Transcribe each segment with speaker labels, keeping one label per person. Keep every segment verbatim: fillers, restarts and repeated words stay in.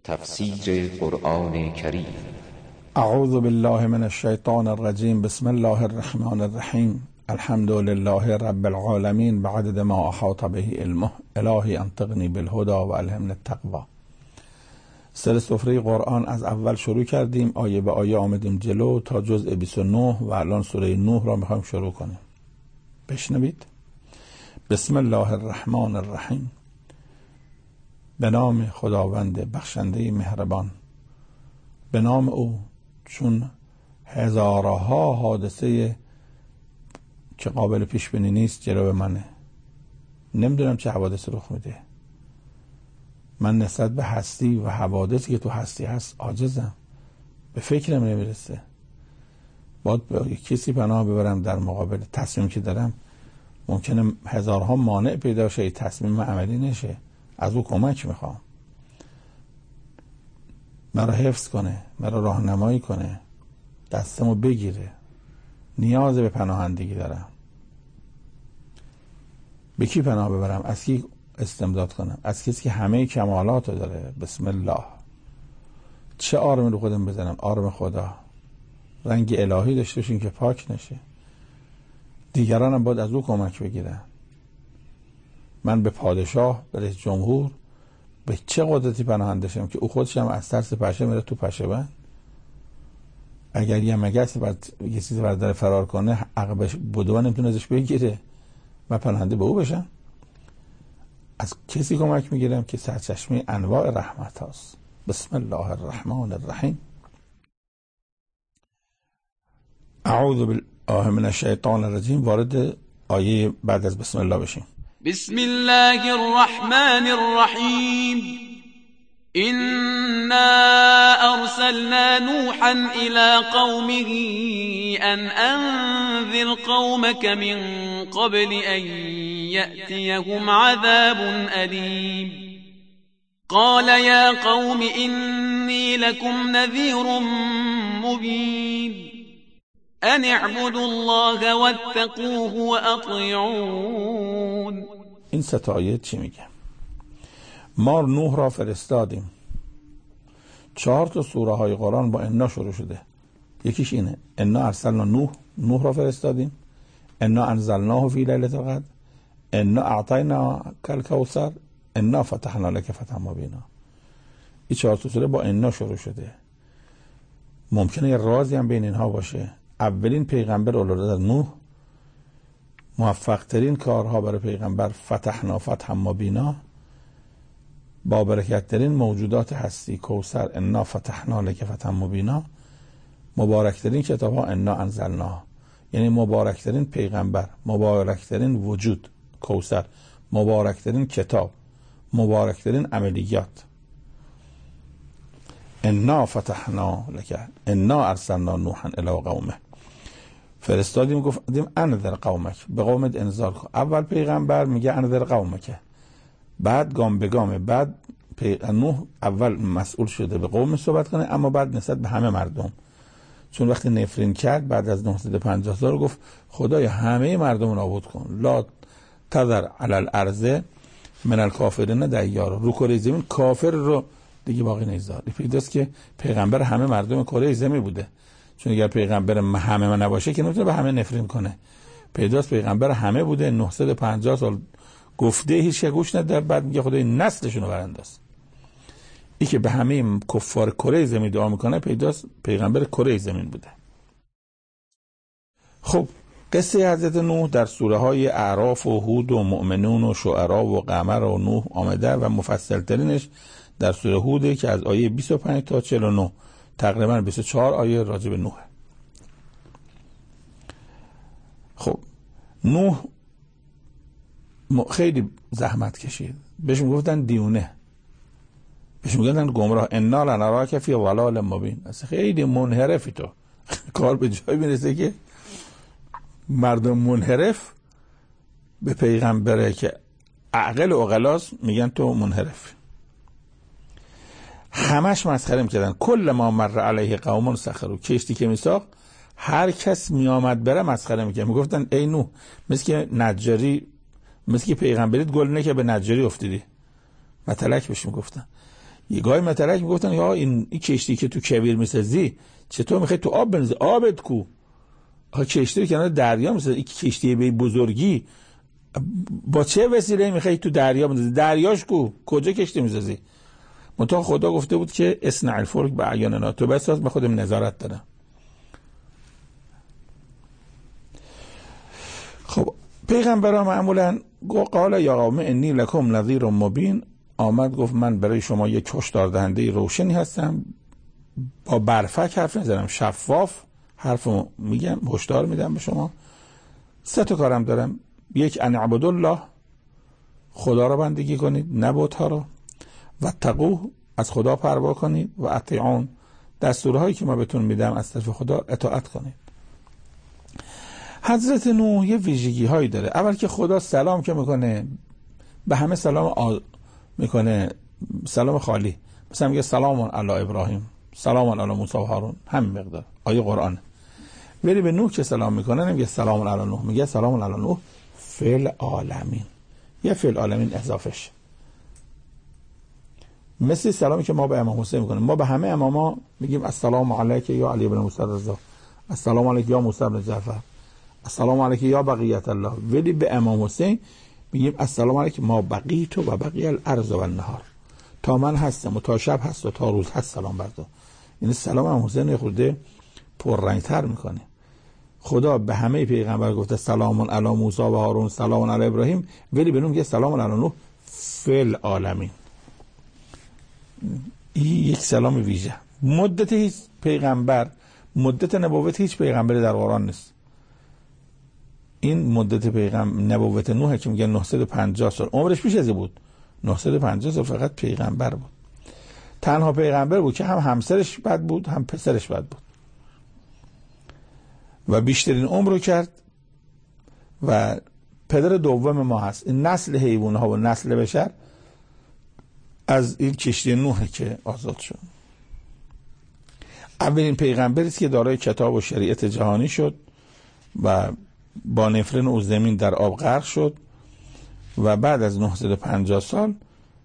Speaker 1: تفسیر قرآن کریم.
Speaker 2: اعوذ بالله من الشیطان الرجیم. بسم الله الرحمن الرحیم. الحمد لله رب العالمین بعدد ما احاط به علمه. الهی انطقنی بالهدى و الهمنی التقوی. سر سفره قرآن از اول شروع کردیم، آیه به آیه آمدیم جلو تا جزء بیست و نه و الان سوره نوح را میخوایم شروع کنیم. بشنوید. بسم الله الرحمن الرحیم. به نام خداوند بخشنده مهربان. به نام او، چون هزارها حادثه که قابل پیش بینی نیست جلو منه. نمیدونم چه حوادث رخ میده. من نسبت به هستی و حوادثی که تو هستی هست عاجزم، به فکرم نمیرسه. باید به کسی پناه ببرم در مقابل تصمیم که دارم. ممکنه هزارها مانع پیدا شه، تصمیم عملی نشه. از او کمک میخوام، مرا حفظ کنه، مرا راهنمایی کنه، دستمو بگیره. نیاز به پناهندگی دارم. به کی پناه ببرم؟ از کی استمداد کنم؟ از کسی که همه کمالات رو داره. بسم الله. چه آرمی رو خودم بزنم؟ آرم خدا. رنگ الهی داشته باشین که پاک نشه. دیگرانم باید از او کمک بگیرن. من به پادشاه، به رئیس جمهور، به چه قدرتی پناهندشم که او خودش هم از ترس پشه میره تو پشه بند؟ اگر یه مگس بعد یه چیزی برداره فرار کنه، عقبش بدو نمیتونه ازش بگیره. من پناهنده به او بشم؟ از کسی کمک میگیرم که سرچشمه انواع رحمت هاست. بسم الله الرحمن الرحیم. اعوذ بالله من الشیطان الرجیم. وارد آیه بعد از بسم الله بشیم.
Speaker 3: بسم الله الرحمن الرحیم. إنا أرسلنا نوحا إلى قومه أن أنذر قومك من قبل أن يأتيهم عذاب أليم قال يا قوم إني لكم نذير مبين أن اعبدوا الله واتقوه وأطيعون.
Speaker 2: این سه تا آیه چی میگه؟ ما نوح را فرستادیم. چهار تا سوره های قرآن با انا شروع شده. یکیش اینه، انا ارسلنا نوح، نوح را فرستادیم. انا انزلناه فی لیلة القدر. انا اعطینا الکوثر. انا فتحنا لک فتحا مبینا. این چهار تا سوره با انا شروع شده. ممکنه یه رازی هم بین اینها باشه. اولین پیغمبر اولاد نوح، موفق ترین کارها برای پیغمبر فتحنا فتحا مبینا، با برکت ترین موجودات هستی کوثر، انا فتحنا لک فتحا مبینا، مبارک ترین کتاب ها انا انزلنا، یعنی مبارک ترین پیغمبر، مبارک ترین وجود کوثر، مبارک ترین کتاب، مبارک ترین عملیات. انا فتحنا لک، انا ارسلنا نوحا الی قومه. فرستادیم گفتیم انذر قومک، به قومت انذار کن. اول پیغمبر میگه انذر قومک، بعد گام به گامه. بعد نوح اول مسئول شده به قوم صحبت کنه، اما بعد نسبت به همه مردم. چون وقتی نفرین کرد بعد از نهصد و پنجاه سال گفت خدای همه مردم رو نابود کن. لا تذر علی الارض من الکافرین دیارا. رو کره زمین کافر رو دیگه باقی نذار. پیداست که پیغمبر همه مردم کره زمین بوده. چون اگر پیغمبر همه من نباشه که نمیتونه به همه نفرین کنه. پیداست پیغمبر همه بوده. نهصد و پنجاه سال گفته هیچ گوش نده، بعد میگه خدای نسلشون رو برانداز. این که به همه کفار کره زمین دعا میکنه، پیداست پیغمبر کره زمین بوده. خب قصه حضرت نوح در سوره های اعراف و هود و مؤمنون و شعرا و قمر و نوح آمده و مفصل ترینش در سوره هوده که از آیه بیست و پنج تا چهل و نه، تقریبا بیست و چهار آیه راجع به نوح. خب نوح خیلی زحمت کشید. بهش میگفتن دیونه، بهش میگفتن گمراه. انا لنراک فی ضلال مبین. اصلا خیلی منحرفی تو. کار به جای میرسه که مردم منحرف به پیغمبره که عقل و عقلاست میگن تو منحرف. همش مسخره میکردن. کل ما مر علیه قوم سخروا. کشتی که میساخت هر کس میامد بره مسخره میکرد. میگفتن ای نوح، مثل که نجاری، مثل که پیغمبریت گل نه که به نجاری افتیدی. متلک بهش میگفتن. یه گاهی مترک میگفتن یا این این کشتی که تو کویر میسازی چطور میخوای تو آب بنزی؟ آبت کو؟ آخه کشتی رو کنار دریا میسازی، این کشتی به بزرگی با چه وسیله میخوای تو دریا بندازی؟ دریاش کو؟ کجا کشتی میسازی؟ منتها خدا گفته بود که اصنع الفلک باعیننا، تو بساز، به خودم نظارت دارم. خب پیغمبران معمولا قال یا قوم انی لکم نذیر مبین، آمد گفت من برای شما یک هشدار دهنده روشنی هستم، با برفک حرف نزنم، شفاف حرفو میگم، هشدار میدم به شما. سه تا کارم دارم، یک ان اعبدوا الله، خدا را بندگی کنید نه بت ها را، و تقوه، از خدا پروا کنید، و اطیعون، دستورهایی که ما بهتون میدم از طرف خدا اطاعت کنید. حضرت نوح یه ویژگی هایی داره. اول که خدا سلام که میکنه به همه سلام آ... میکنه سلام خالی، مثلا میگه سلام علی ابراهیم، سلام علی موسی و هارون، همین مقدار آیه قرآن. ولی به نوح که سلام میکنه نمیگه سلام علی نوح، میگه سلام علی نوح فی العالمین، یه فی العالمین اضافش. مثل سلامی که ما به امام حسین میکنیم، ما به همه اماما میگیم السلام علیک یا علی بن موسی رضا، السلام علیک یا موسی بن جعفر، السلام علیک یا بقیت الله. ولی به امام حسین میگیم السلام علیک ما بقیت و بقی الارض و النهار، تا من هستم و تا شب هست و تا روز هست سلام بر تو. این سلام امام حسین یه خورده پررنگتر میکنه. خدا به همه پیغمبر گفته سلام علی موسی و هارون، سلام علی ابراهیم، ولی به نوح میگه سلام علی نوح فی العالمین. این یک سلام ویژه. مدت هیچ پیغمبر، مدت نبوت هیچ پیغمبری در قرآن نیست. این مدت پیغمبر نبوت نوح که میگن نهصد و پنجاه سال، عمرش بیش از این بود، نهصد و پنجاه سال فقط پیغمبر بود. تنها پیغمبر بود که هم همسرش بد بود هم پسرش بد بود و بیشترین عمر رو کرد و پدر دوم ما هست. این نسل حیوان ها و نسل بشر از این کشتی نوح که آزاد شد. اولین پیغمبری است که دارای کتاب و شریعت جهانی شد و با نفرین او زمین در آب غرق شد و بعد از نهصد و پنجاه سال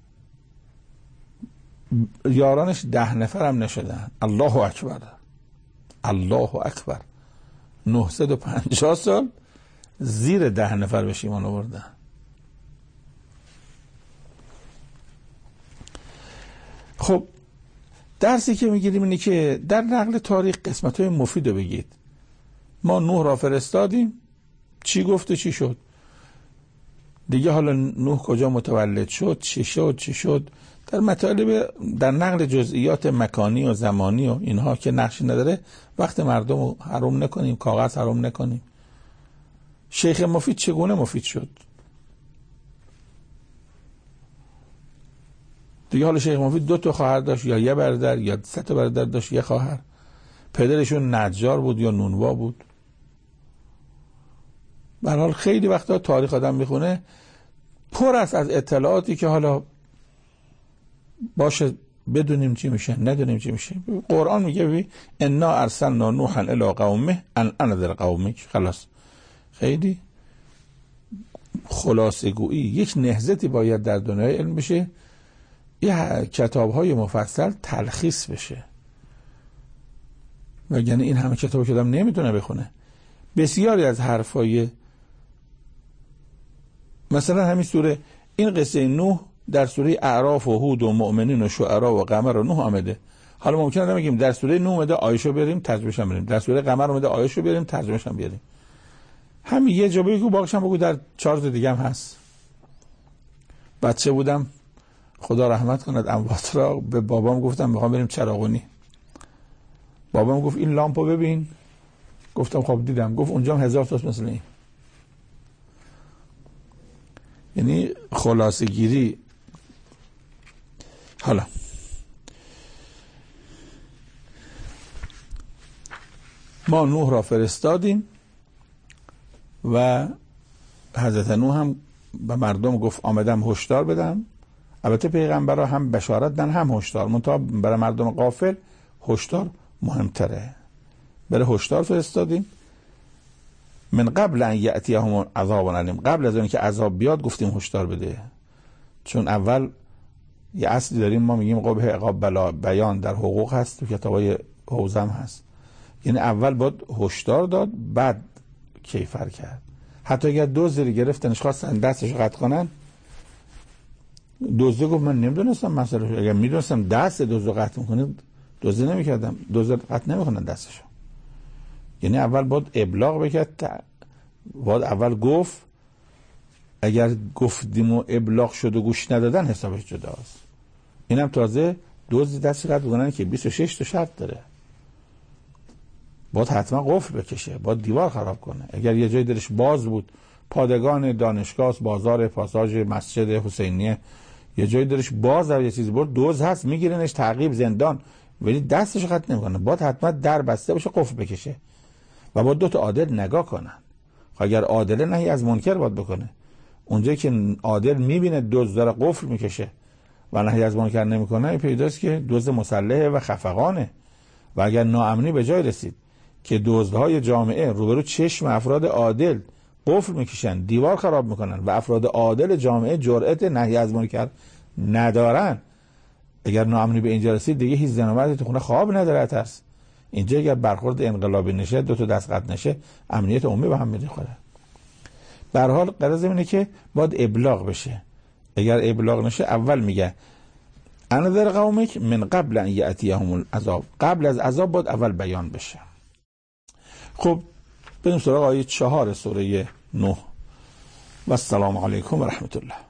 Speaker 2: یارانش ده نفر هم نشدن. الله اکبر، الله اکبر. نهصد و پنجاه سال زیر ده نفر به ایمان آوردن. خب درسی که میگیریم اینه که در نقل تاریخ قسمت‌های مفید رو بگید. ما نوح را فرستادیم، چی گفت و چی شد دیگه، حالا نوح کجا متولد شد، چی شد چی شد، در مطالب در نقل جزئیات مکانی و زمانی و اینها که نقشی نداره وقت مردم رو حروم نکنیم، کاغذ حروم نکنیم. شیخ مفید چگونه مفید شد دیگه، حالا شیخ مفید دو تا خواهر داشت یا یه برادر یا سه تا برادر داشت یه خواهر، پدرشون نجار بود یا نونوا بود. به هر حال خیلی وقتا تاریخ آدم میخونه پر است از اطلاعاتی که حالا باشه بدونیم چی میشه ندونیم چی میشه. قرآن میگه ببین انا ارسلنا نوحا الی قومه ان انذر قومک، خلاص. خیلی خلاصه گویی یک نهضتی باید در دنیای علم بشه، یه کتاب‌های مفصل تلخیص بشه، وگرنه این همه کتاب که آدم نمیتونه بخونه. بسیاری از حرفای مثلا همین سوره، این قصه نوح در سوره اعراف و هود و مؤمنین و شعرا و قمر و نوح آمده. حالا ممکنه بگیم در سوره نوح اومده آیشو بریم ترجمه‌ش هم بریم، در سوره قمر اومده آیشو بریم ترجمه‌ش هم بیاریم. همین یه جا بگو باقیش هم بگو در چهار تا دیگه هم هست. بچه بودم خدا رحمت کند اموات را، به بابام گفتم میخوام بریم چراغونی. بابام گفت این لامپو ببین، گفتم خب دیدم. گفت اونجا هم هزار تاست مثل این. یعنی خلاصه گیری. حالا ما نوح را فرستادیم و حضرت نوح هم به مردم گفت آمدم هشدار بدم. البته پیغمبرها هم بشارت دادن هم هشدار، منتها برای مردم غافل هشدار مهمتره. برای هشدار فرستادیم. من قبل ان یأتیهم عذاب علیم، قبل از اون که عذاب بیاد گفتیم هشدار بده، چون اول یه اصلی داریم ما میگیم قبح عقاب بلا بیان در حقوق هست، تو کتابای حوزم هست. یعنی اول باید هشدار داد بعد کیفر کرد. حتی اگر دزدی گرفتنش خواستن دستش قطع کنن، دزد گفت من نمیدونستم مسئله، اگر میدونستم دست دزد قطع میکنه دزد نمیکردم، دزد قطع نمیکنن دستشو. یعنی اول باید ابلاغ بکرد، باید اول گفت، اگر گفتیم و ابلاغ شد و گوش ندادن حسابش جداست. اینم تازه دزد دستی قطع بکنن که بیست و شش تا شرط داره، باید حتما قفل بکشه، باید دیوار خراب کنه. اگر یه جای درش باز بود، پادگان دانشگاه، بازار، پاساژ مسجد حسینیه، یه جای درش باز و یه چیزی برد، دوز هست میگیرنش تعقیب زندان، ولی دستش قطع نمیکنه، باید حتما در بسته باشه، قفل بکشه و باید دو تا عادل نگاه کنن. اگر عادل نهی از منکر باید بکنه، اونجایی که عادل میبینه دزد داره قفل میکشه و نهی از منکر نمیکنه، پیداست که دزد مسلحه و خفقانه. و اگر ناامنی به جای رسید که دزدهای جامعه روبرو چشم افراد عادل قفل میکشن، دیوار خراب میکنن و افراد عادل جامعه جرأت نهی از منکر ندارن، اگر ناامنی به اینجا رسید دیگه هیچ زن و مردی تو خونه خواب نداره ترس. اینجا اگر برخورد انقلابی نشه، دو تا دست قطع نشه، امنیت عمومی به هم میخوره. به هر حال غرض اینه که باید ابلاغ بشه. اگر ابلاغ نشه، اول میگه انذر قومک من قبل ان یأتیهم العذاب، قبل از عذاب باید اول بیان بشه. خب بریم سراغ آیه چهار سوره نه. و السلام علیکم و رحمت الله.